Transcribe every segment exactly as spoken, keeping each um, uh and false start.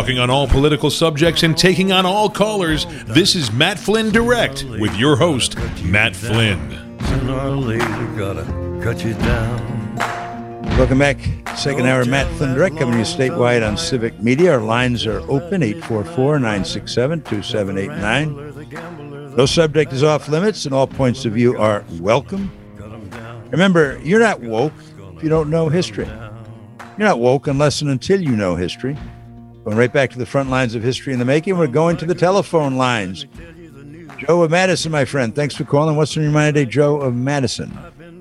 Talking on all political subjects and taking on all callers, this is Matt Flynn Direct with your host, Matt Flynn. Sooner or later, gotta cut you down. Welcome back. Second hour, Matt Flynn Direct, coming to you statewide on Civic Media. Our lines are open, eight four four, nine six seven, two seven eight nine. No subject is off limits, and all points of view are welcome. Remember, you're not woke if you don't know history. You're not woke unless and until you know history. Going right back to the front lines of history in the making, we're going to the telephone lines. Joe of Madison, my friend, thanks for calling. What's on your mind today, Joe of Madison?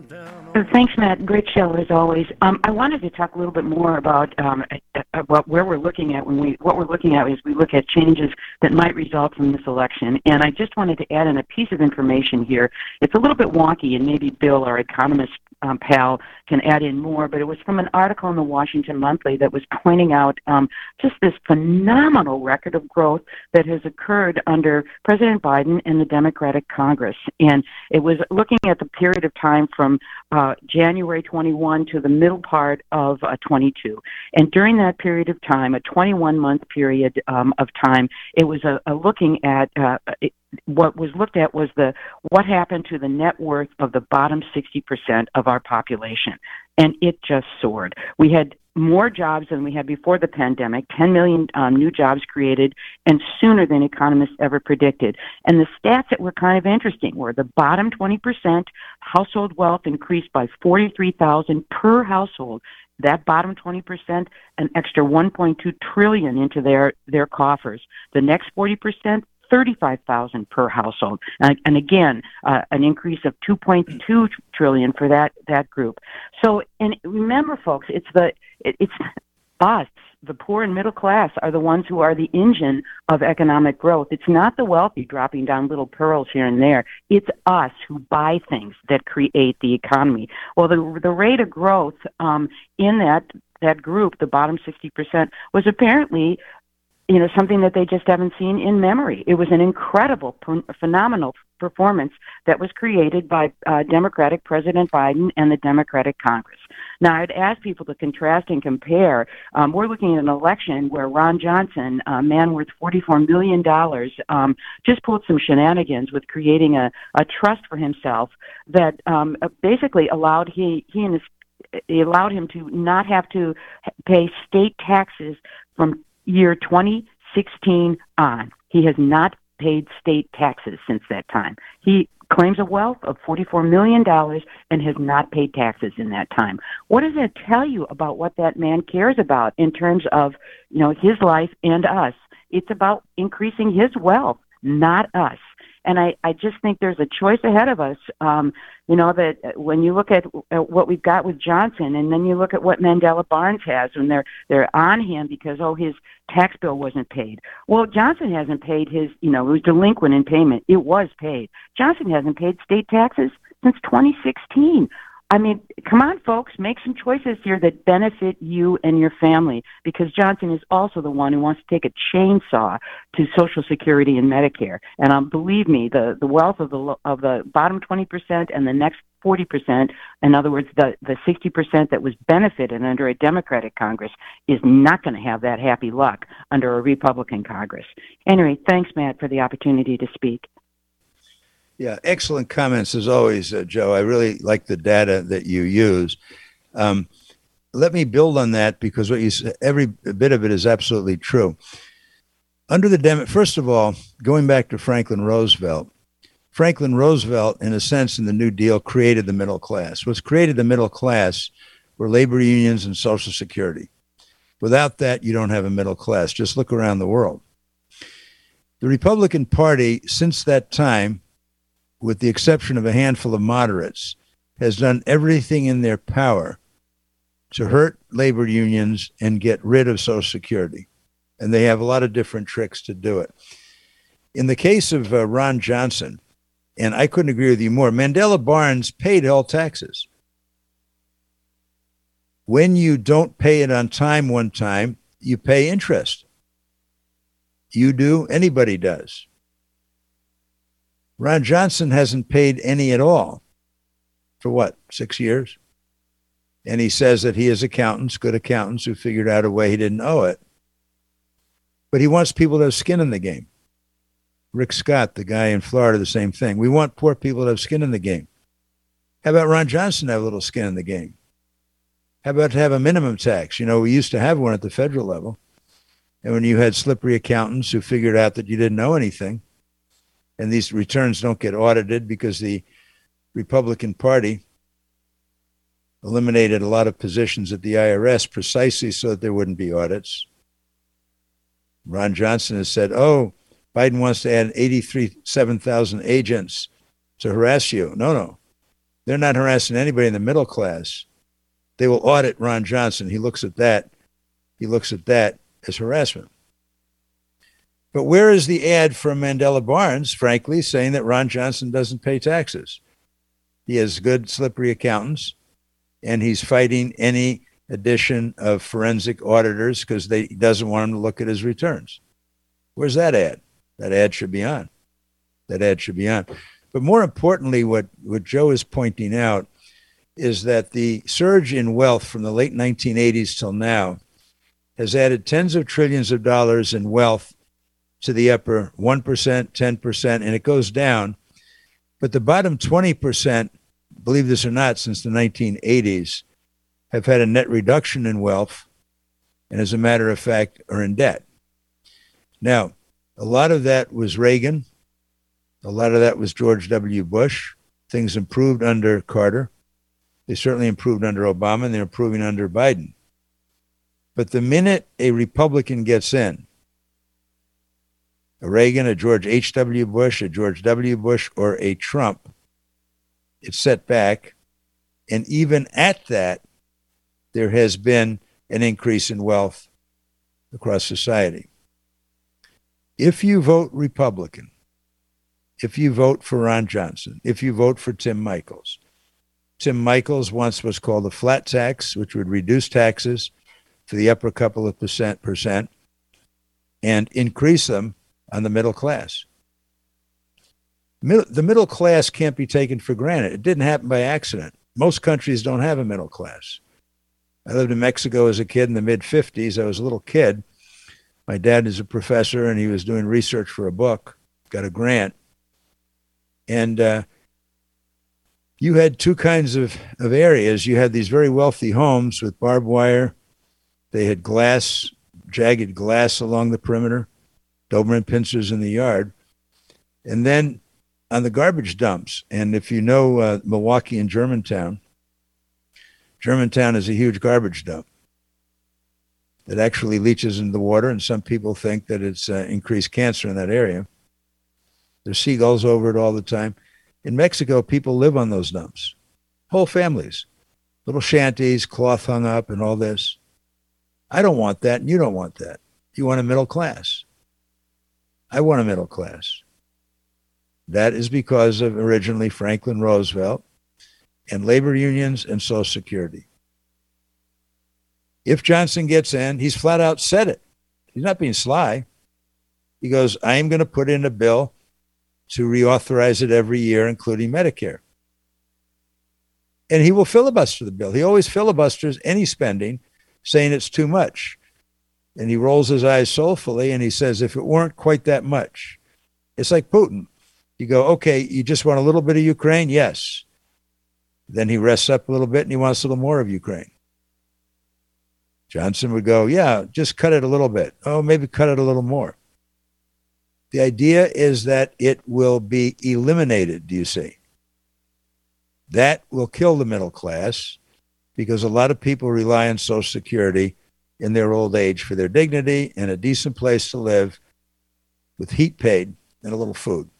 Thanks, Matt. Great show as always. Um, I wanted to talk a little bit more about um, about where we're looking at when we what we're looking at is we look at changes that might result from this election. And I just wanted to add in a piece of information here. It's a little bit wonky, and maybe Bill, our economist um, pal, can add in more. But it was from an article in the Washington Monthly that was pointing out um, just this phenomenal record of growth that has occurred under President Biden and the Democratic Congress. And it was looking at the period of time from uh, January twenty-one to the middle part of uh, twenty-two. And during that period of time, a twenty-one month period um, of time, it was a, a looking at uh, it, what was looked at was the what happened to the net worth of the bottom sixty percent of our population. And it just soared. We had more jobs than we had before the pandemic, ten million um, new jobs created, and sooner than economists ever predicted. And the stats that were kind of interesting were the bottom twenty percent household wealth increased by forty-three thousand dollars per household. That bottom twenty percent, an extra one point two trillion dollars into their, their coffers. The next forty percent, thirty-five thousand dollars per household. And, and again, uh, an increase of two point two trillion dollars for that, that group. So, and remember, folks, it's the it, it's us, the poor and middle class, are the ones who are the engine of economic growth. It's not the wealthy dropping down little pearls here and there. It's us who buy things that create the economy. Well, the the rate of growth um, in that that group, the bottom sixty percent, was apparently, you know, something that they just haven't seen in memory. It was an incredible, phenomenal performance that was created by uh, Democratic President Biden and the Democratic Congress. Now, I'd ask people to contrast and compare. Um, we're looking at an election where Ron Johnson, a man worth forty-four million dollars, um, just pulled some shenanigans with creating a, a trust for himself that um, basically allowed he, he and his, it allowed him to not have to pay state taxes from year twenty sixteen on. He has not paid state taxes since that time. He claims a wealth of forty-four million dollars and has not paid taxes in that time. What does that tell you about what that man cares about in terms of, you know, his life and us? It's about increasing his wealth, not us. And I, I just think there's a choice ahead of us, um, you know, that when you look at, at what we've got with Johnson, and then you look at what Mandela Barnes has when they're they're on him because, oh, his tax bill wasn't paid. Well, Johnson hasn't paid his, you know, it was delinquent in payment. It was paid. Johnson hasn't paid state taxes since twenty sixteen. I mean, come on, folks, make some choices here that benefit you and your family, because Johnson is also the one who wants to take a chainsaw to Social Security and Medicare. And um, believe me, the, the wealth of the of the bottom twenty percent and the next forty percent, in other words, the, the sixty percent that was benefited under a Democratic Congress, is not going to have that happy luck under a Republican Congress. Anyway, thanks, Matt, for the opportunity to speak. Yeah, excellent comments as always, uh, Joe. I really like the data that you use. Um, let me build on that, because what you said, every bit of it is absolutely true. Under the Dem- first of all, going back to Franklin Roosevelt, Franklin Roosevelt, in a sense, in the New Deal, created the middle class. What's created the middle class were labor unions and Social Security. Without that, you don't have a middle class. Just look around the world. The Republican Party, since that time, with the exception of a handful of moderates, has done everything in their power to hurt labor unions and get rid of Social Security. And they have a lot of different tricks to do it. In the case of uh, Ron Johnson, and I couldn't agree with you more, Mandela Barnes paid all taxes. When you don't pay it on time one time, you pay interest. You do, anybody does. Ron Johnson hasn't paid any at all for what, six years? And he says that he has accountants, good accountants, who figured out a way he didn't owe it. But he wants people to have skin in the game. Rick Scott, the guy in Florida, the same thing. We want poor people to have skin in the game. How about Ron Johnson have a little skin in the game? How about to have a minimum tax? You know, we used to have one at the federal level. And when you had slippery accountants who figured out that you didn't know anything, and these returns don't get audited because the Republican Party eliminated a lot of positions at the I R S precisely so that there wouldn't be audits. Ron Johnson has said, oh, Biden wants to add eighty-three, seven thousand agents to harass you. No, no. They're not harassing anybody in the middle class. They will audit Ron Johnson. He looks at that. He looks at that as harassment. But where is the ad from Mandela Barnes, frankly, saying that Ron Johnson doesn't pay taxes? He has good, slippery accountants, and he's fighting any addition of forensic auditors because he doesn't want them to look at his returns. Where's that ad? That ad should be on. That ad should be on. But more importantly, what, what Joe is pointing out is that the surge in wealth from the late nineteen eighties till now has added tens of trillions of dollars in wealth to the upper one percent, ten percent, and it goes down. But the bottom twenty percent, believe this or not, since the nineteen eighties, have had a net reduction in wealth, and as a matter of fact, are in debt. Now, a lot of that was Reagan. A lot of that was George W. Bush. Things improved under Carter. They certainly improved under Obama, and they're improving under Biden. But the minute a Republican gets in, a Reagan, a George H W. Bush, a George W. Bush, or a Trump, it's set back. And even at that, there has been an increase in wealth across society. If you vote Republican, if you vote for Ron Johnson, if you vote for Tim Michels, Tim Michels wants what's called a flat tax, which would reduce taxes to the upper couple of percent, percent and increase them on the middle class. Mid- the middle class can't be taken for granted. It didn't happen by accident. Most countries don't have a middle class. I lived in Mexico as a kid in the mid fifties. I was a little kid. My dad is a professor, and he was doing research for a book, got a grant. And uh, you had two kinds of, of areas. You had these very wealthy homes with barbed wire. They had glass, jagged glass along the perimeter, Doberman pincers in the yard. And then on the garbage dumps, and if you know uh, Milwaukee and Germantown, Germantown is a huge garbage dump that actually leaches into the water, and some people think that it's uh, increased cancer in that area. There's seagulls over it all the time. In Mexico, people live on those dumps, whole families, little shanties, cloth hung up, and all this. I don't want that, and you don't want that. You want a middle class. I want a middle class. That is because of originally Franklin Roosevelt and labor unions and Social Security. If Johnson gets in, he's flat out said it. He's not being sly. He goes, I am going to put in a bill to reauthorize it every year, including Medicare. And he will filibuster the bill. He always filibusters any spending, saying it's too much. And he rolls his eyes soulfully, and he says, if it weren't quite that much, it's like Putin. You go, okay, you just want a little bit of Ukraine? Yes. Then he rests up a little bit, and he wants a little more of Ukraine. Johnson would go, yeah, just cut it a little bit. Oh, maybe cut it a little more. The idea is that it will be eliminated, do you see? That will kill the middle class because a lot of people rely on Social Security in their old age for their dignity and a decent place to live with heat paid and a little food.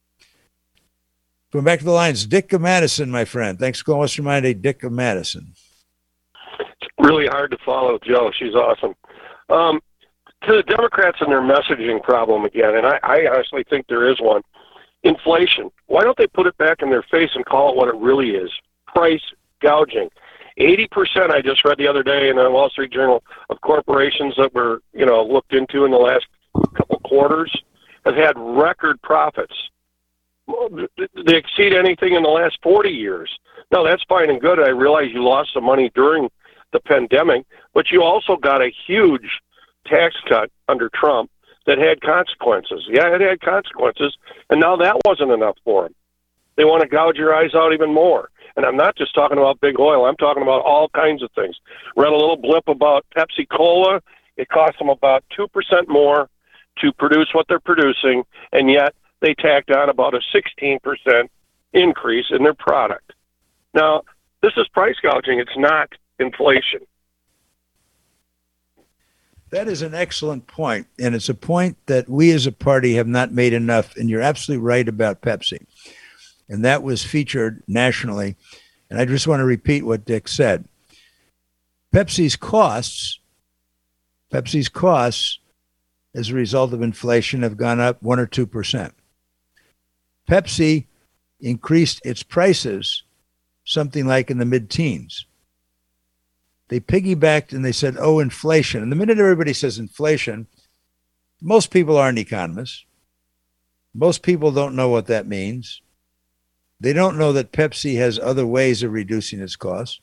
Going back to the lines, Dick of Madison, my friend. Thanks for calling Western Monday, Dick of Madison. Really hard to follow Joe. She's awesome. Um, to the Democrats and their messaging problem again, and I, I honestly think there is one. Inflation. Why don't they put it back in their face and call it what it really is? Price gouging. eighty percent, I just read the other day in the Wall Street Journal, of corporations that were, you know, looked into in the last couple quarters have had record profits. They exceed anything in the last forty years. Now, that's fine and good. I realize you lost some money during the pandemic, but you also got a huge tax cut under Trump. that had consequences. Yeah, it had consequences, and now that wasn't enough for them. They want to gouge your eyes out even more. And I'm not just talking about big oil. I'm talking about all kinds of things. Read a little blip about Pepsi-Cola. It costs them about two percent more to produce what they're producing, and yet they tacked on about a sixteen percent increase in their product. Now, this is price gouging. It's not inflation. That is an excellent point, and it's a point that we as a party have not made enough, and you're absolutely right about Pepsi. And that was featured nationally. And I just want to repeat what Dick said. Pepsi's costs, Pepsi's costs as a result of inflation have gone up one or two percent. Pepsi increased its prices something like in the mid-teens. They piggybacked and they said, oh, inflation. And the minute everybody says inflation, most people aren't economists. Most people don't know what that means. They don't know that Pepsi has other ways of reducing its costs.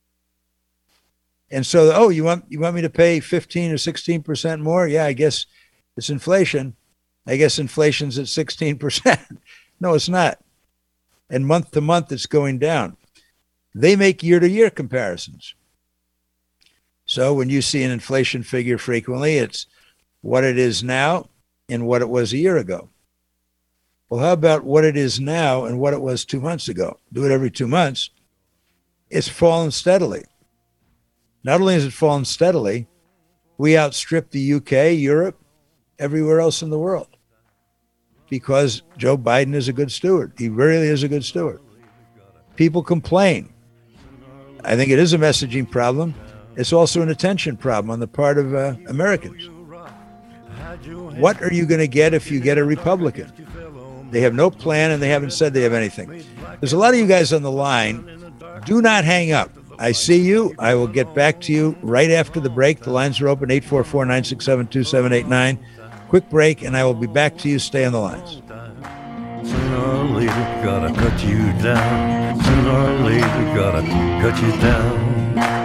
And so, oh, you want you want me to pay fifteen or sixteen percent more? Yeah, I guess it's inflation. I guess inflation's at sixteen percent. No, it's not. And month to month, it's going down. They make year-to-year comparisons. So when you see an inflation figure frequently, it's what it is now and what it was a year ago. Well, how about what it is now and what it was two months ago? Do it every two months. It's fallen steadily. Not only has it fallen steadily, we outstripped the U K, Europe, everywhere else in the world because Joe Biden is a good steward. He really is a good steward. People complain. I think it is a messaging problem. It's also an attention problem on the part of uh, Americans. What are you going to get if you get a Republican? They have no plan, and they haven't said they have anything. There's a lot of you guys on the line. Do not hang up. I see you. I will get back to you right after the break. The lines are open, eight four four, nine six seven, two seven eight nine. Quick break, and I will be back to you. Stay on the lines. Sooner or later, gotta cut you down. Sooner or later, gotta cut you down.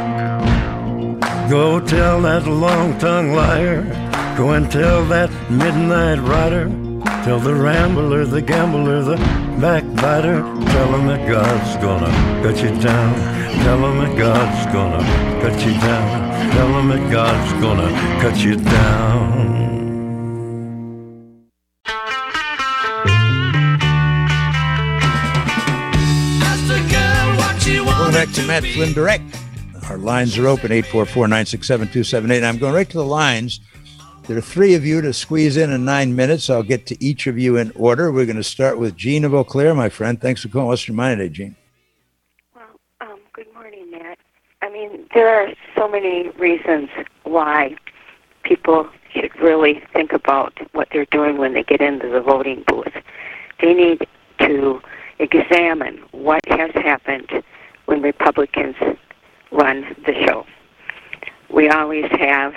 Go tell that long-tongued liar. Go and tell that midnight rider. Tell the rambler, the gambler, the backbiter. Tell him that God's gonna cut you down. Tell him that God's gonna cut you down. Tell him that God's gonna cut you down. Welcome back to Matt Flynn Direct. Our lines are open, eight four four, nine six seven, two seven eight. I'm going right to the lines. There are three of you to squeeze in in nine minutes. I'll get to each of you in order. We're going to start with Gene of Eau Claire, my friend. Thanks for calling. What's your mind today, Gene? Well, um, good morning, Matt. I mean, there are so many reasons why people should really think about what they're doing when they get into the voting booth. They need to examine what has happened when Republicans run the show. We always have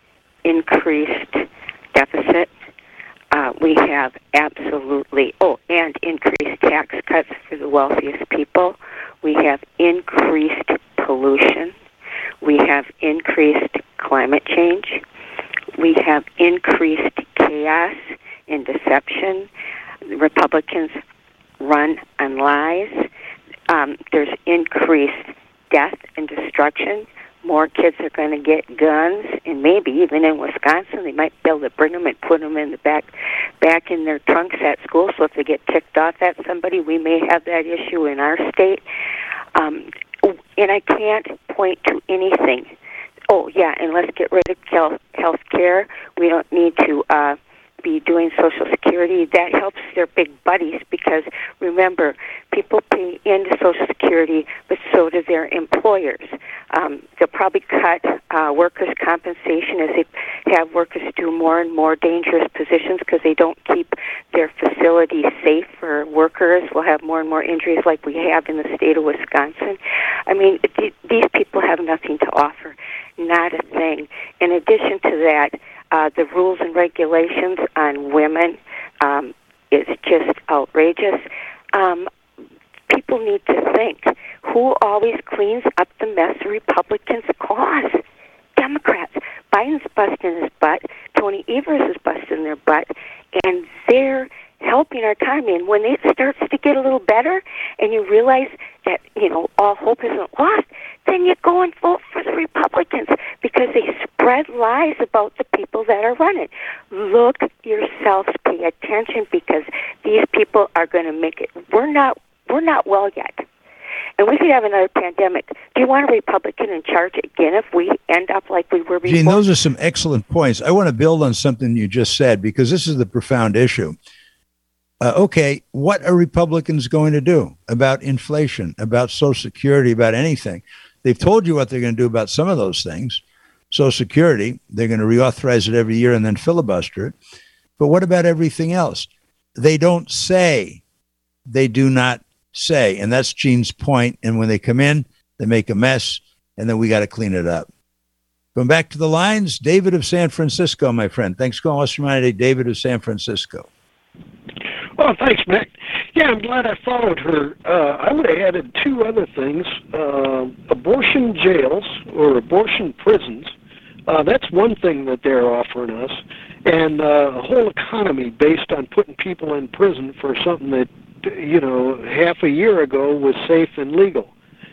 increased deficit. Uh, we have absolutely, oh, and increased tax cuts for the wealthiest people. We have increased pollution. We have increased climate change. We have increased chaos and deception. Republicans run on lies. Um, there's increased death and destruction. More kids are going to get guns, and maybe even in Wisconsin, they might be able to bring them and put them in the back, back in their trunks at school. So if they get ticked off at somebody, we may have that issue in our state. Um, and I can't point to anything. Oh yeah, and let's get rid of health care. We don't need to uh, be doing Social Security. That helps their big buddies because remember, people pay into Social Security, but so do their employers. Um, they'll probably cut uh, workers' compensation as they have workers do more and more dangerous positions because they don't keep their facilities safe for workers. We'll have more and more injuries like we have in the state of Wisconsin. I mean, th- these people have nothing to offer, not a thing. In addition to that, uh, the rules and regulations on women um, is just outrageous. Um, people need to think, who always cleans up the mess the Republicans cause? Democrats. Biden's busting his butt to Tony Evers is busting their butt, and they're helping our economy. And when it starts to get a little better and you realize that, you know, all hope isn't lost, then you go and vote for the Republicans because they spread lies about the people that are running. Look yourselves, pay attention, because these people are going to make it. We're not, we're not well yet. And we could have another pandemic. Do you want a Republican in charge again if we end up like we were before? Gene, those are some excellent points. I want to build on something you just said, because this is the profound issue. Uh, okay, what are Republicans going to do about inflation, about Social Security, about anything? They've told you what they're going to do about some of those things. Social Security, they're going to reauthorize it every year and then filibuster it. But what about everything else? They don't say. They do not say. And that's Gene's point. And when they come in, they make a mess, and then we got to clean it up. Going back to the lines, David of San Francisco, my friend. Thanks for calling Western United, David of San Francisco. Well, thanks, Matt. Yeah, I'm glad I followed her. Uh, I would have added two other things. Uh, abortion jails or abortion prisons. Uh, that's one thing that they're offering us. And uh, a whole economy based on putting people in prison for something that, you know, half a year ago was safe and legal.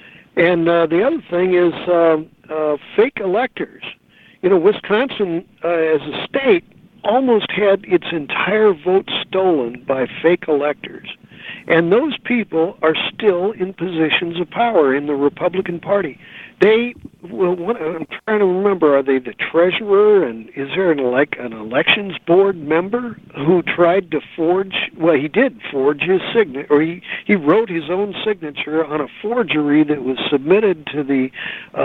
And uh, the other thing is uh, uh, fake electors. You know, Wisconsin, uh, as a state, almost had its entire vote stolen by fake electors. And those people are still in positions of power in the Republican Party. They, well, what, I'm trying to remember, are they the treasurer, and is there an, like an elections board member who tried to forge, well, he did forge his signature, or he, he wrote his own signature on a forgery that was submitted to the uh,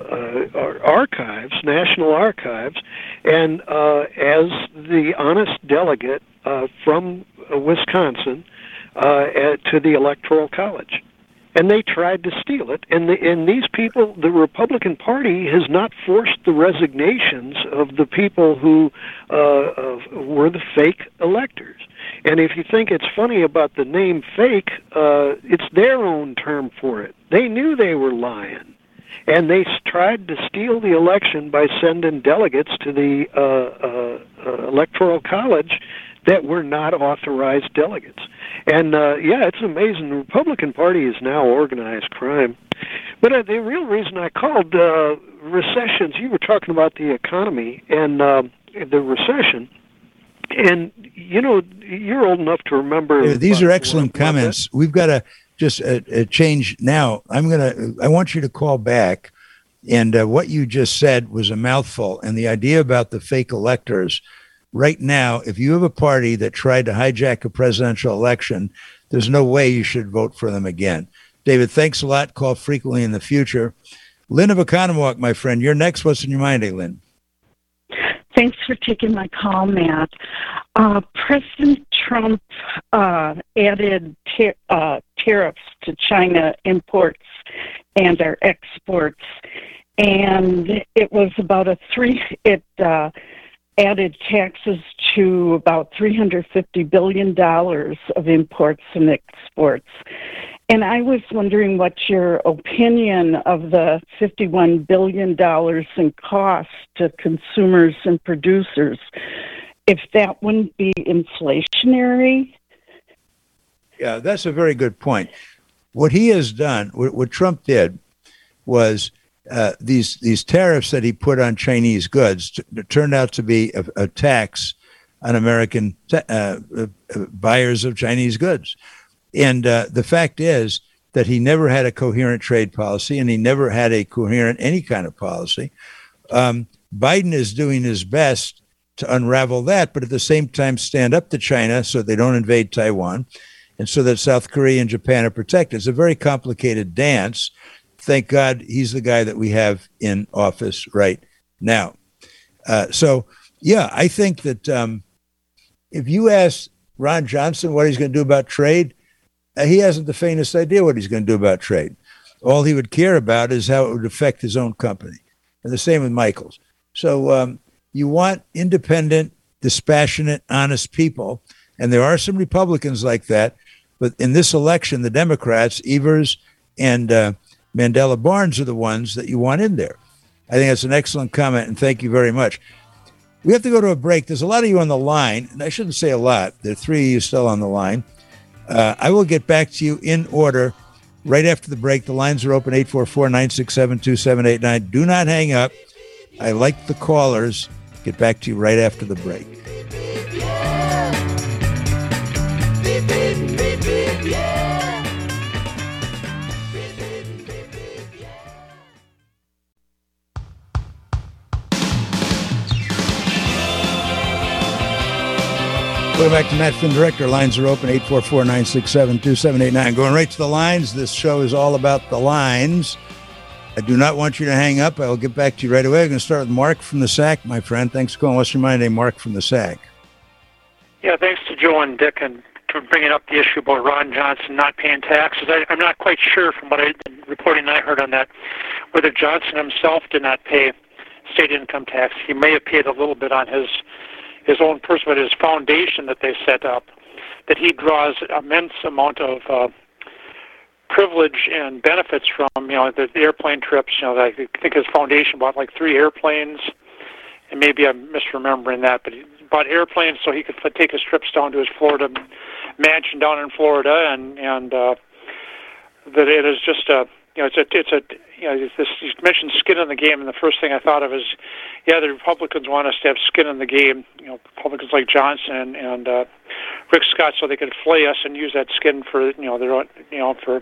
uh, archives, National Archives, and uh, as the honest delegate uh, from uh, Wisconsin uh, at, to the Electoral College. And they tried to steal it. And, the, and these people, the Republican Party has not forced the resignations of the people who uh, uh, were the fake electors. And if you think it's funny about the name fake, uh, it's their own term for it. They knew they were lying. And they tried to steal the election by sending delegates to the uh, uh, uh, Electoral College that were not authorized delegates. And, uh, yeah, it's amazing. The Republican Party is now organized crime. But uh, the real reason I called uh, recessions, you were talking about the economy and uh, the recession. And, you know, you're old enough to remember. Yeah, these are excellent comments. We've got to just uh, uh, change now. I'm going to, I want you to call back. And uh, what you just said was a mouthful. And the idea about the fake electors, right now, if you have a party that tried to hijack a presidential election, there's no way you should vote for them again. David, thanks a lot. Call frequently in the future. Lynn of Economwalk, my friend, you're next. What's in your mind, eh, Lynn? Thanks for taking my call, Matt. Uh, President Trump uh, added ta- uh, tariffs to China imports and our exports, and it was about a three. It uh, added taxes to about three hundred fifty billion dollars of imports and exports. And I was wondering what your opinion of the fifty-one billion dollars in cost to consumers and producers, if that wouldn't be inflationary? Yeah, that's a very good point. What he has done, what, what Trump did, was uh, these these tariffs that he put on Chinese goods t- turned out to be a, a tax on American t- uh, uh, buyers of Chinese goods. And uh, the fact is that he never had a coherent trade policy, and he never had a coherent any kind of policy. Um, Biden is doing his best to unravel that, but at the same time stand up to China so they don't invade Taiwan, and so that South Korea and Japan are protected. It's a very complicated dance. Thank God he's the guy that we have in office right now. Uh, so, yeah, I think that um, if you ask Ron Johnson what he's going to do about trade, uh, he hasn't the faintest idea what he's going to do about trade. All he would care about is how it would affect his own company. And the same with Michaels. So um, you want independent, dispassionate, honest people. And there are some Republicans like that. But in this election, the Democrats, Evers and uh, Mandela Barnes, are the ones that you want in there. I think that's an excellent comment, and thank you very much. We have to go to a break. There's a lot of you on the line, and I shouldn't say a lot. There are three of you still on the line. Uh, I will get back to you in order right after the break. The lines are open, eight four four, nine six seven, two seven eight nine. Do not hang up. I like the callers. Get back to you right after the break. Welcome back to Matt Flynn Direct. Our lines are open, eight four four, nine six seven, two seven eight nine. Going right to the lines. This show is all about the lines. I do not want you to hang up. I will get back to you right away. I'm going to start with Mark from the S A C, my friend. Thanks for calling. What's your mind name, Mark from the S A C? Yeah, thanks to Joe and Dick and for bringing up the issue about Ron Johnson not paying taxes. I, I'm not quite sure from what I reporting I heard on that whether Johnson himself did not pay state income tax. He may have paid a little bit on his his own person, but his foundation that they set up, that he draws immense amount of uh, privilege and benefits from, you know, the, the airplane trips. You know, I think his foundation bought like three airplanes, and maybe I'm misremembering that, but he bought airplanes so he could take his trips down to his Florida mansion down in Florida, and and uh, that it is just a, you know, it's a, it's a, you know, this, you mentioned skin in the game, and the first thing I thought of is, yeah, the Republicans want us to have skin in the game. You know, Republicans like Johnson and, and uh, Rick Scott, so they could flay us and use that skin for, you know, their own, you know, for,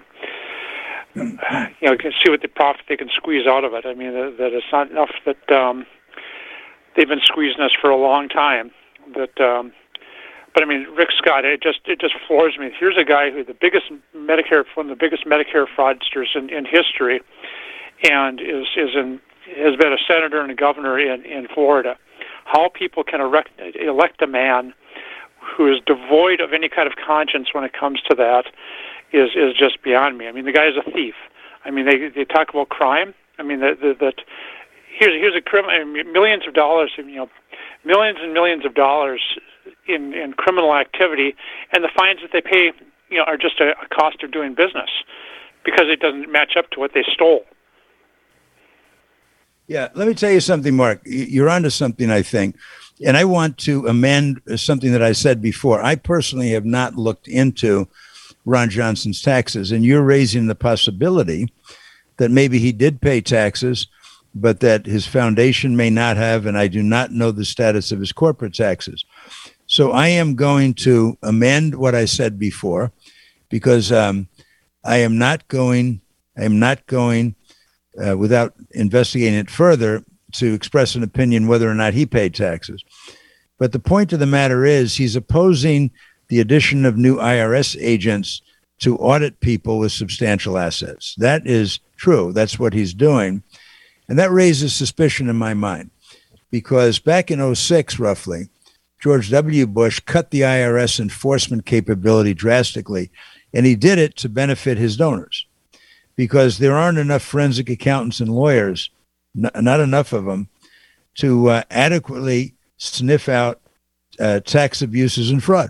you know, see what the profit they can squeeze out of it. I mean, that, that it's not enough that um, they've been squeezing us for a long time. That, um, but I mean, Rick Scott, it just it just floors me. Here's a guy who the biggest Medicare, one of the biggest Medicare fraudsters in, in history, and is is in has been a senator and a governor in, in Florida. How people can erect, elect a man who is devoid of any kind of conscience when it comes to that is is just beyond me. I mean, the guy is a thief. I mean, they they talk about crime. I mean, that that here's here's a criminal, I mean, millions of dollars, you know, millions and millions of dollars in in criminal activity, and the fines that they pay, you know, are just a, a cost of doing business because it doesn't match up to what they stole. Yeah, let me tell you something, Mark. You're onto something, I think. And I want to amend something that I said before. I personally have not looked into Ron Johnson's taxes, and you're raising the possibility that maybe he did pay taxes, but that his foundation may not have, and I do not know the status of his corporate taxes. So I am going to amend what I said before, because um, I am not going, I am not going, Uh, without investigating it further, to express an opinion whether or not he paid taxes. But the point of the matter is he's opposing the addition of new I R S agents to audit people with substantial assets. That is true. That's what he's doing. And that raises suspicion in my mind, because back in oh six, roughly, George W. Bush cut the I R S enforcement capability drastically, and he did it to benefit his donors, because there aren't enough forensic accountants and lawyers, n- not enough of them, to uh, adequately sniff out uh, tax abuses and fraud.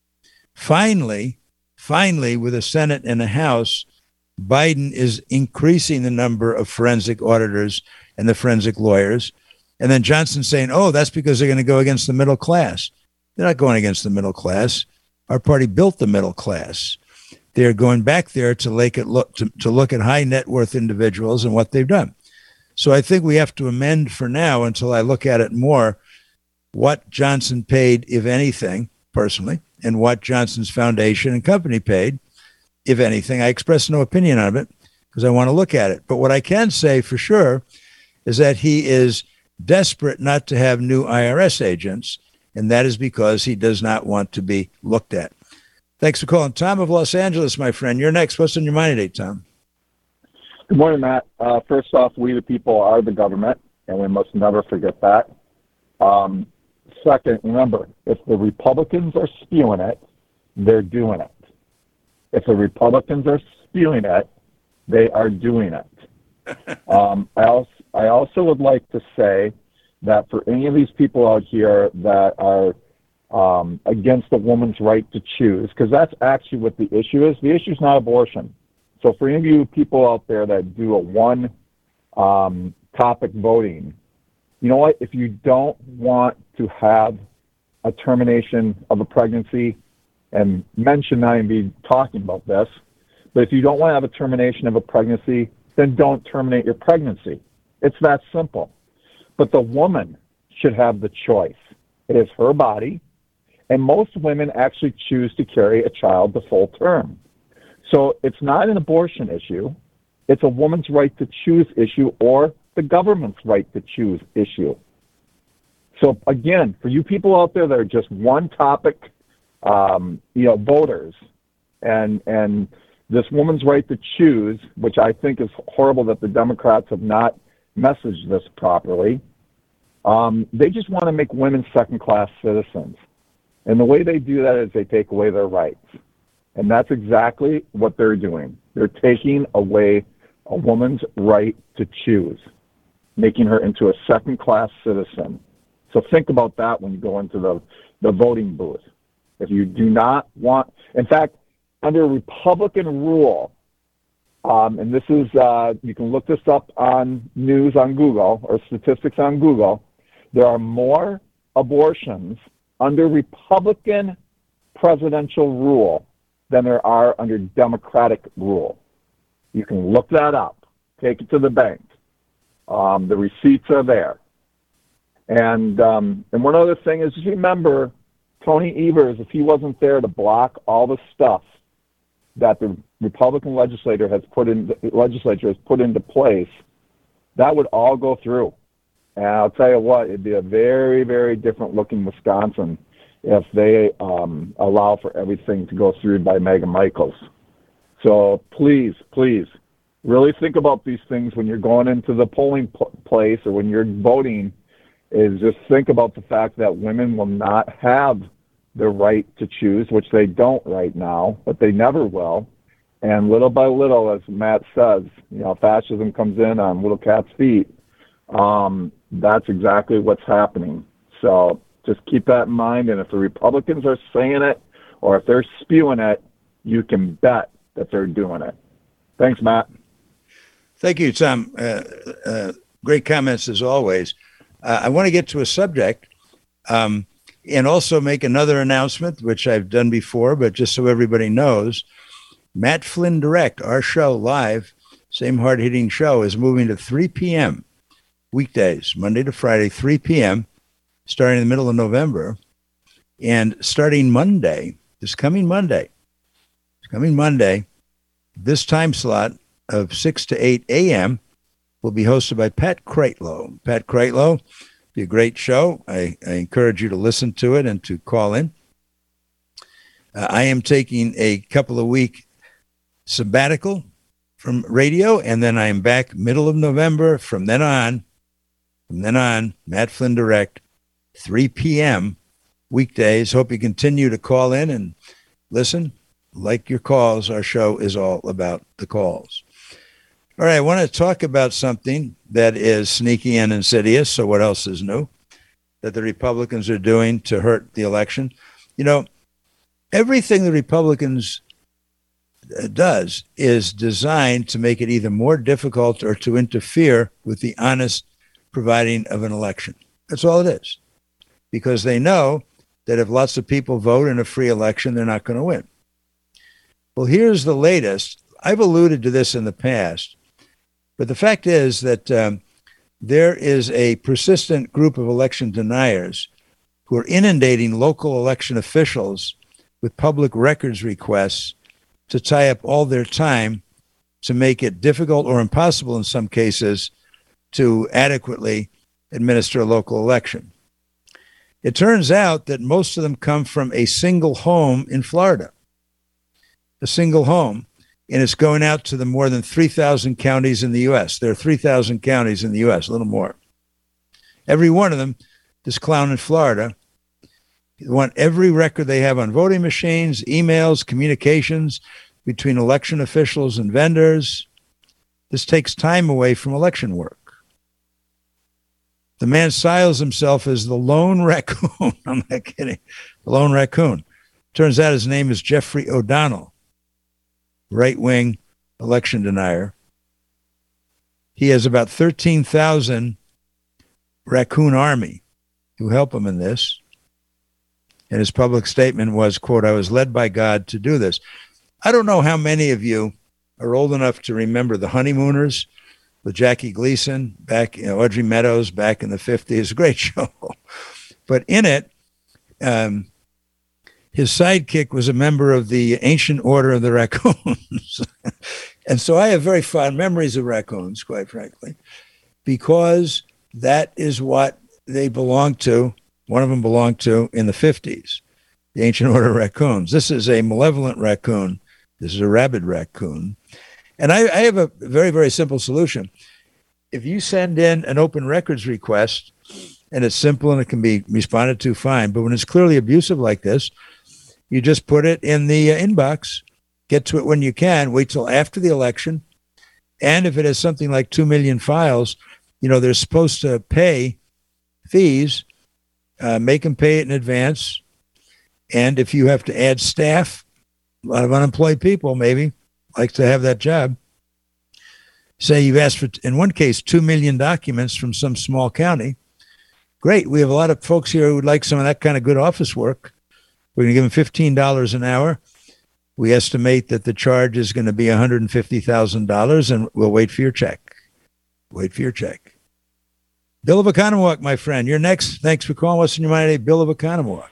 Finally, finally, with a Senate and a House, Biden is increasing the number of forensic auditors and the forensic lawyers. And then Johnson saying, oh, that's because they're going to go against the middle class. They're not going against the middle class. Our party built the middle class. They're going back there to look at look to, to look at high net worth individuals and what they've done. So I think we have to amend for now, until I look at it more, what Johnson paid, if anything, personally, and what Johnson's foundation and company paid, if anything. I express no opinion on it because I want to look at it. But what I can say for sure is that he is desperate not to have new I R S agents, and that is because he does not want to be looked at. Thanks for calling. Tom of Los Angeles, my friend. You're next. What's on your mind today, Tom? Good morning, Matt. Uh, first off, we the people are the government, and we must never forget that. Um, second, remember, if the Republicans are spewing it, they're doing it. If the Republicans are spewing it, they are doing it. um, I also, I also would like to say that for any of these people out here that are Um, against a woman's right to choose, because that's actually what the issue is. The issue is not abortion. So for any of you people out there that do a one um, topic voting, you know what? If you don't want to have a termination of a pregnancy, and men should not even be talking about this, but if you don't want to have a termination of a pregnancy, then don't terminate your pregnancy. It's that simple. But the woman should have the choice. It is her body, and most women actually choose to carry a child to full term. So it's not an abortion issue. It's a woman's right to choose issue, or the government's right to choose issue. So again, for you people out there that are just one topic, um, you know, voters, and and this woman's right to choose, which I think is horrible that the Democrats have not messaged this properly. Um, they just want to make women second-class citizens. And the way they do that is they take away their rights. And that's exactly what they're doing. They're taking away a woman's right to choose, making her into a second-class citizen. So think about that when you go into the, the voting booth. If you do not want, in fact, under Republican rule, um, and this is, uh, you can look this up on news on Google or statistics on Google, there are more abortions under Republican presidential rule than there are under Democratic rule. You can look that up. Take it to the bank. Um, the receipts are there. And um, and one other thing is, just remember, Tony Evers, if he wasn't there to block all the stuff that the Republican legislator has put in, legislature has put into place, that would all go through. And I'll tell you what, it'd be a very, very different looking Wisconsin if they um, allow for everything to go through by Meghan Michaels. So please, please, really think about these things when you're going into the polling pl- place or when you're voting, is just think about the fact that women will not have the right to choose, which they don't right now, but they never will. And little by little, as Matt says, you know, fascism comes in on little cat's feet. Um, that's exactly what's happening. So just keep that in mind. And if the Republicans are saying it or if they're spewing it, you can bet that they're doing it. Thanks, Matt. Thank you, Tom. Uh, uh, great comments as always. Uh, I want to get to a subject um, and also make another announcement, which I've done before, but just so everybody knows, Matt Flynn Direct, our show live, same hard-hitting show, is moving to three p.m. weekdays, Monday to Friday, three p.m., starting in the middle of November. And starting Monday, this coming Monday, this coming Monday, this time slot of six to eight a.m. will be hosted by Pat Kreitlow. Pat Kreitlow, be a great show. I, I encourage you to listen to it and to call in. Uh, I am taking a couple of week sabbatical from radio, and then I am back middle of November. From then on, from then on, Matt Flynn Direct, three p.m. weekdays. Hope you continue to call in and listen. Like your calls, our show is all about the calls. All right, I want to talk about something that is sneaky and insidious. So what else is new that the Republicans are doing to hurt the election? You know, everything the Republicans does is designed to make it either more difficult or to interfere with the honest providing of an election. That's all it is. Because they know that if lots of people vote in a free election, they're not going to win. Well, here's the latest. I've alluded to this in the past, but the fact is that um, there is a persistent group of election deniers who are inundating local election officials with public records requests to tie up all their time to make it difficult or impossible in some cases to adequately administer a local election. It turns out that most of them come from a single home in Florida, a single home, and it's going out to the more than three thousand counties in the U S. There are three thousand counties in the U S, a little more. Every one of them, this clown in Florida, they want every record they have on voting machines, emails, communications between election officials and vendors. This takes time away from election work. The man styles himself as the Lone Raccoon. I'm not kidding. The Lone Raccoon. Turns out his name is Jeffrey O'Donnell, right-wing election denier. He has about thirteen thousand raccoon army who help him in this. And his public statement was, quote, "I was led by God to do this." I don't know how many of you are old enough to remember The Honeymooners with Jackie Gleason, back, you know, Audrey Meadows back in the fifties. A great show. But in it, um, his sidekick was a member of the Ancient Order of the Raccoons. And so I have very fond memories of raccoons, quite frankly, because that is what they belonged to. One of them belonged to in the fifties, the Ancient Order of Raccoons. This is a malevolent raccoon. This is a rabid raccoon. And I, I have a very, very simple solution. If you send in an open records request, and it's simple and it can be responded to, fine. But when it's clearly abusive like this, you just put it in the uh, inbox, get to it when you can, wait till after the election. And if it has something like two million files, you know, they're supposed to pay fees, uh, make them pay it in advance. And if you have to add staff, a lot of unemployed people maybe like to have that job. Say you've asked for, in one case, two million documents from some small county. Great. We have a lot of folks here who would like some of that kind of good office work. We're going to give them fifteen dollars an hour. We estimate that the charge is going to be one hundred fifty thousand dollars, and we'll wait for your check. Wait for your check. Bill of Oconomowoc, my friend. You're next. Thanks for calling. What's in your mind today? Bill of Oconomowoc.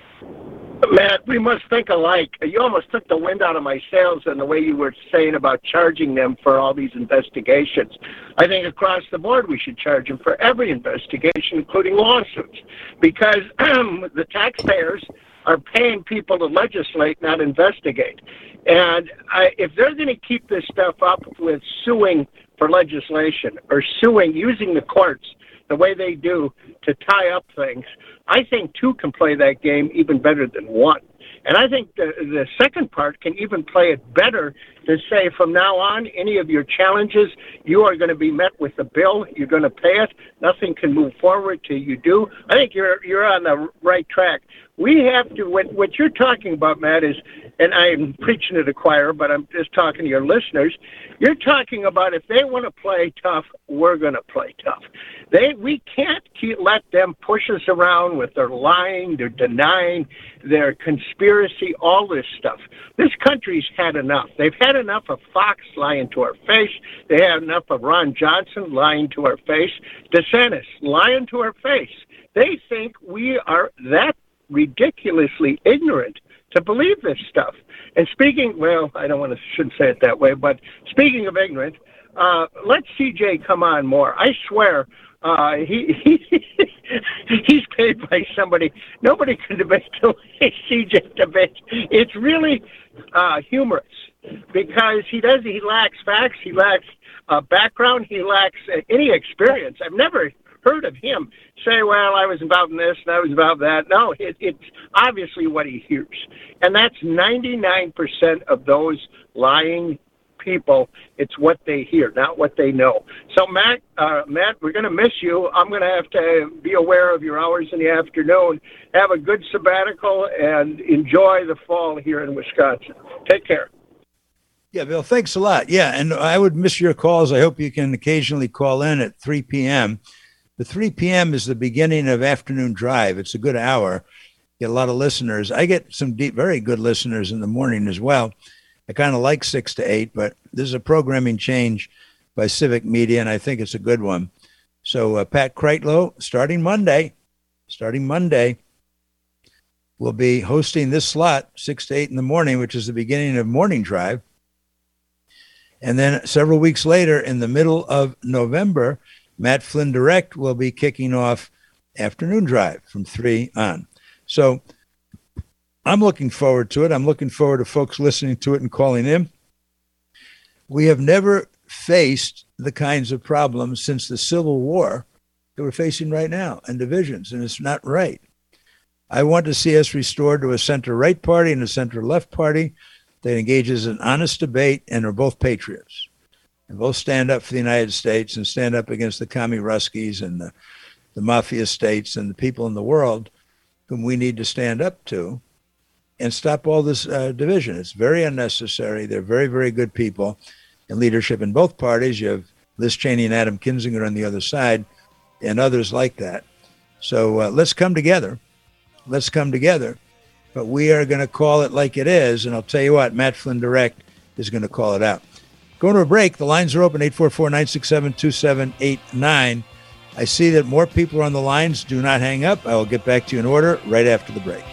Matt, we must think alike. You almost took the wind out of my sails in the way you were saying about charging them for all these investigations. I think across the board we should charge them for every investigation, including lawsuits, because the taxpayers are paying people to legislate, not investigate. And I, if they're going to keep this stuff up with suing for legislation or suing, using the courts the way they do to tie up things, I think two can play that game even better than one. And I think the, the second part can even play it better to say from now on, any of your challenges, you are going to be met with a bill. You're going to pay it. Nothing can move forward till you do. I think you're you're on the right track. We have to, what, what you're talking about, Matt, is, and I'm preaching to the choir, but I'm just talking to your listeners. You're talking about if they want to play tough, we're going to play tough. They, we can't keep, let them push us around with their lying, their denying, their conspiracy, all this stuff. This country's had enough. They've had enough of Fox lying to our face. They had enough of Ron Johnson lying to our face. DeSantis lying to our face. They think we are that ridiculously ignorant to believe this stuff. And speaking, well, I don't want to, shouldn't say it that way, but speaking of ignorant, uh, let C J come on more. I swear, uh, he, he he's paid by somebody. Nobody can debate the way C J debates. It's really uh, humorous because he does. He lacks facts. He lacks uh, background. He lacks uh, any experience. I've never heard of him say, well, I was involved in this and I was involved in that. No, it, it's obviously what he hears. And that's ninety-nine percent of those lying people. It's what they hear, not what they know. So, Matt, uh, Matt, we're going to miss you. I'm going to have to be aware of your hours in the afternoon. Have a good sabbatical and enjoy the fall here in Wisconsin. Take care. Yeah, Bill, thanks a lot. Yeah, and I would miss your calls. I hope you can occasionally call in at three p.m. The three p.m. is the beginning of Afternoon Drive. It's a good hour. Get a lot of listeners. I get some deep, very good listeners in the morning as well. I kind of like six to eight, but this is a programming change by Civic Media, and I think it's a good one. So uh, Pat Kreitlow, starting Monday, starting Monday, will be hosting this slot, six to eight in the morning, which is the beginning of Morning Drive. And then several weeks later, in the middle of November, Matt Flynn Direct will be kicking off Afternoon Drive from three on. So I'm looking forward to it. I'm looking forward to folks listening to it and calling in. We have never faced the kinds of problems since the Civil War that we're facing right now, and divisions, and it's not right. I want to see us restored to a center-right party and a center-left party that engages in honest debate and are both patriots. And both stand up for the United States and stand up against the commie Ruskies and the, the mafia states and the people in the world whom we need to stand up to and stop all this uh, division. It's very unnecessary. They're very, very good people in leadership in both parties. You have Liz Cheney and Adam Kinzinger on the other side. and others like that. So uh, let's come together. Let's come together. But we are going to call it like it is. And I'll tell you what, Matt Flynn Direct is going to call it out. Going to a break. The lines are open, eight four four, nine six seven, two seven eight nine. I see that more people are on the lines. Do not hang up. I will get back to you in order right after the break.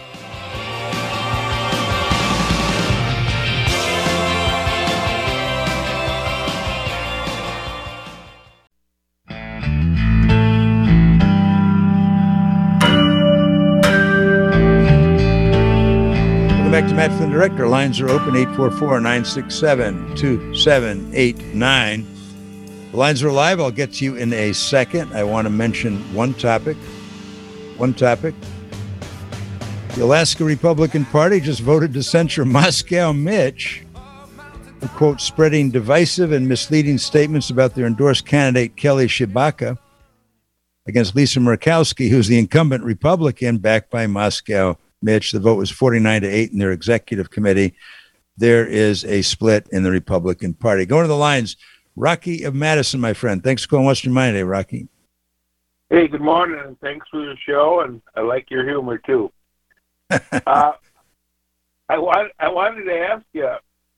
Back to Matt Flynn Direct. Our lines are open, eight four four, nine six seven, two seven eight nine. The lines are live. I'll get to you in a second. I want to mention one topic. One topic. The Alaska Republican Party just voted to censure Moscow Mitch, who, quote, spreading divisive and misleading statements about their endorsed candidate, Kelly Tshibaka, against Lisa Murkowski, who's the incumbent Republican backed by Moscow Mitch. The vote was forty-nine to eight in their executive committee. There is a split in the Republican Party. Going to the lines, Rocky of Madison, my friend. Thanks for calling Western Mind today, Rocky. Hey, good morning, and thanks for the show, and I like your humor, too. uh, I, want, I wanted to ask you,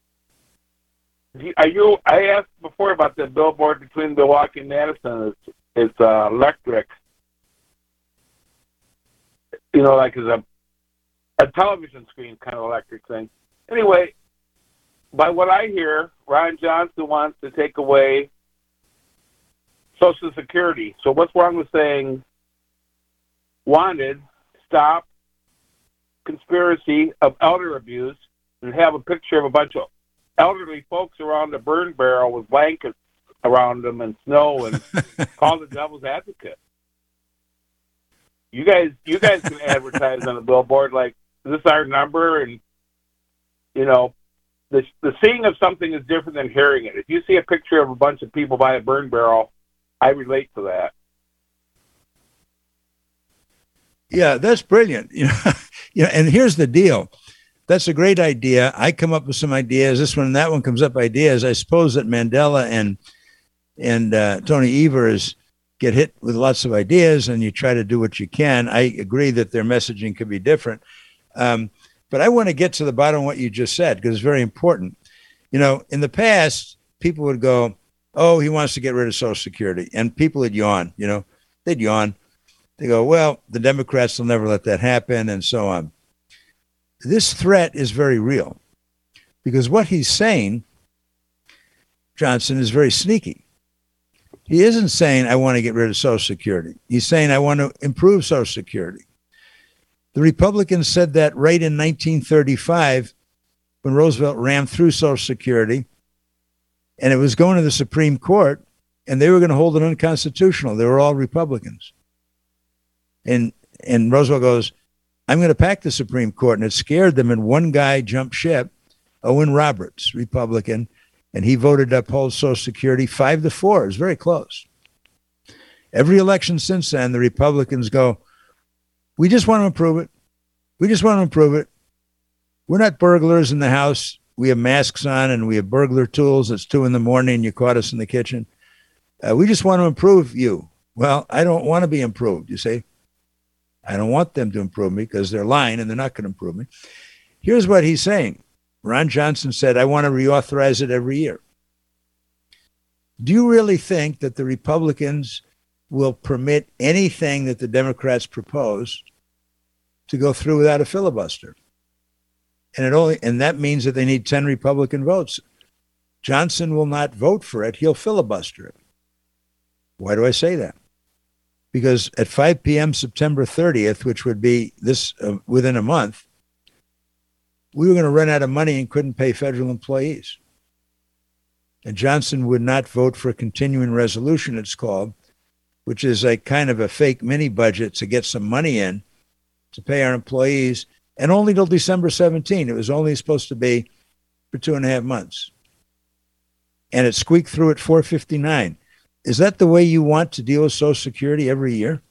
are you, I asked before about the billboard between Milwaukee and Madison. It's, it's uh, electric. You know, like it's a a television screen kind of electric thing. Anyway, by what I hear, Ron Johnson wants to take away Social Security. So what's wrong with saying wanted, stop, conspiracy of elder abuse, and have a picture of a bunch of elderly folks around a burn barrel with blankets around them and snow and call the devil's advocate? You guys, you guys can advertise on a billboard like, this is our number, and, you know, the the seeing of something is different than hearing it. If you see a picture of a bunch of people by a burn barrel, I relate to that. Yeah, that's brilliant. You know, you know, and here's the deal. That's a great idea. I come up with some ideas. This one and that one comes up ideas. I suppose that Mandela and and uh, Tony Evers get hit with lots of ideas, and you try to do what you can. I agree that their messaging could be different. Um, but I want to get to the bottom of what you just said, because it's very important. You know, in the past, people would go, oh, he wants to get rid of Social Security. And people would yawn, you know, they'd yawn. They go, well, the Democrats will never let that happen, and so on. This threat is very real, because what he's saying, Johnson, is very sneaky. He isn't saying, I want to get rid of Social Security. He's saying, I want to improve Social Security. The Republicans said that right in nineteen thirty-five, when Roosevelt rammed through Social Security, and it was going to the Supreme Court, and they were going to hold it unconstitutional. They were all Republicans. And and Roosevelt goes, I'm going to pack the Supreme Court, and it scared them, and one guy jumped ship, Owen Roberts, Republican, and he voted to uphold Social Security five to four. It was very close. Every election since then, the Republicans go, we just want to improve it. We just want to improve it. We're not burglars in the house. We have masks on and we have burglar tools. It's two in the morning and you caught us in the kitchen. Uh, we just want to improve you. Well, I don't want to be improved, you see. I don't want them to improve me because they're lying and they're not going to improve me. Here's what he's saying. Ron Johnson said, I want to reauthorize it every year. Do you really think that the Republicans will permit anything that the Democrats propose to go through without a filibuster? And it only and that means that they need ten Republican votes. Johnson will not vote for it. He'll filibuster it. Why do I say that? Because at five p.m. September thirtieth, which would be this uh, within a month, we were going to run out of money and couldn't pay federal employees. And Johnson would not vote for a continuing resolution, it's called, which is a kind of a fake mini budget to get some money in to pay our employees, and only till December seventeenth. It was only supposed to be for two and a half months. And it squeaked through at four fifty-nine. Is that the way you want to deal with Social Security every year?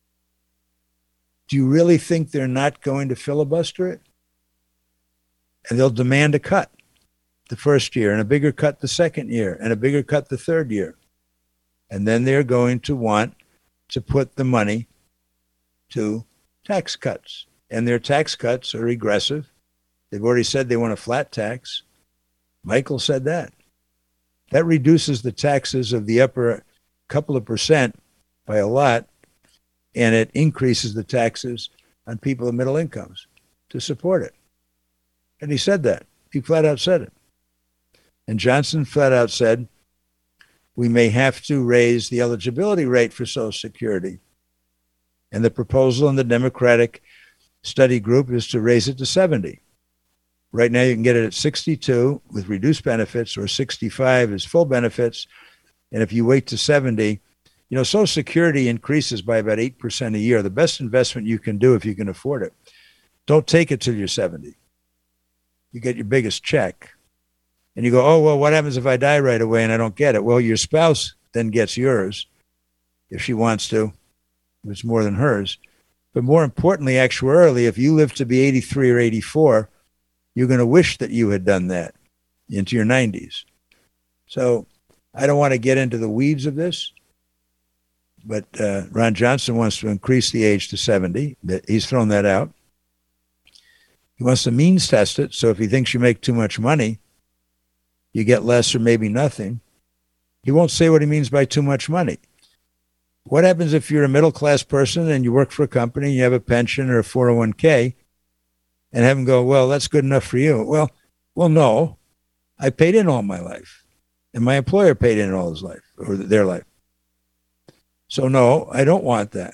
Do you really think they're not going to filibuster it? And they'll demand a cut the first year, and a bigger cut the second year, and a bigger cut the third year. And then they're going to want to put the money to tax cuts. And their tax cuts are regressive. They've already said they want a flat tax. Michael said that. That reduces the taxes of the upper couple of percent by a lot, and it increases the taxes on people of middle incomes to support it. And he said that. He flat out said it. And Johnson flat out said, we may have to raise the eligibility rate for Social Security. And the proposal in the Democratic study group is to raise it to seventy. Right now you can get it at sixty-two with reduced benefits, or sixty-five as full benefits. And if you wait to seventy, you know, Social Security increases by about eight percent a year. The best investment you can do if you can afford it. Don't take it till you're seventy. You get your biggest check. And you go, oh, well, what happens if I die right away and I don't get it? Well, your spouse then gets yours if she wants to, if it's more than hers. But more importantly, actuarially, if you live to be eighty-three or eighty-four, you're going to wish that you had done that into your nineties. So I don't want to get into the weeds of this, but uh, Ron Johnson wants to increase the age to seventy. He's thrown that out. He wants to means test it. So if he thinks you make too much money, you get less or maybe nothing. He won't say what he means by too much money. What happens if you're a middle-class person and you work for a company, and you have a pension or a four oh one k, and have them go, well, that's good enough for you? Well, well, no. I paid in all my life, and my employer paid in all his life, or their life. So no, I don't want that.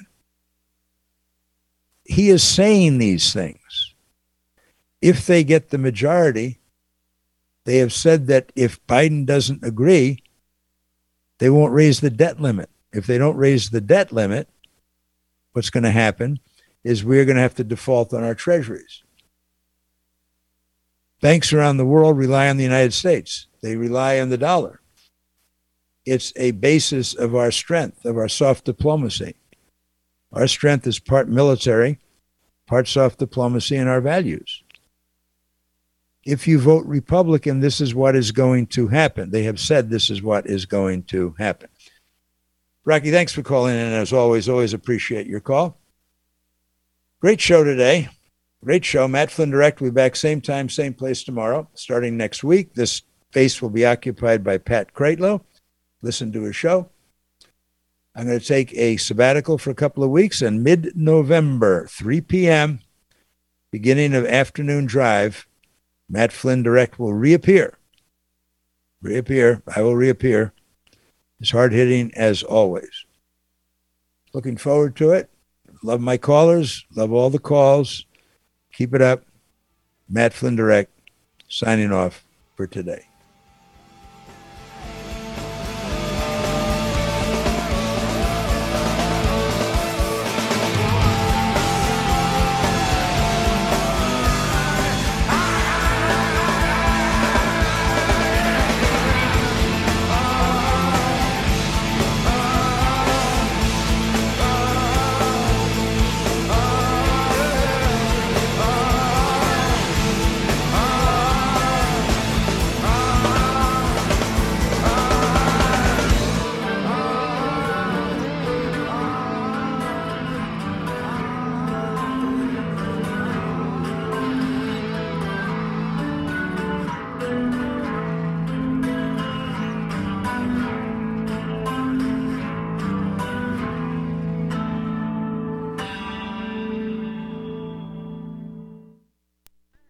He is saying these things. If they get the majority, they have said that if Biden doesn't agree, they won't raise the debt limit. If they don't raise the debt limit, what's going to happen is we're going to have to default on our treasuries. Banks around the world rely on the United States. They rely on the dollar. It's a basis of our strength, of our soft diplomacy. Our strength is part military, part soft diplomacy, and our values. If you vote Republican, this is what is going to happen. They have said this is what is going to happen. Rocky, thanks for calling in. And as always, always appreciate your call. Great show today. Great show. Matt Flynn Direct will be back same time, same place tomorrow, starting next week. This space will be occupied by Pat Kreitlow. Listen to his show. I'm going to take a sabbatical for a couple of weeks, and mid-November, three p.m., beginning of afternoon drive, Matt Flynn Direct will reappear. Reappear. I will reappear. It's hard-hitting as always. Looking forward to it. Love my callers. Love all the calls. Keep it up. Matt Flynn Direct signing off for today.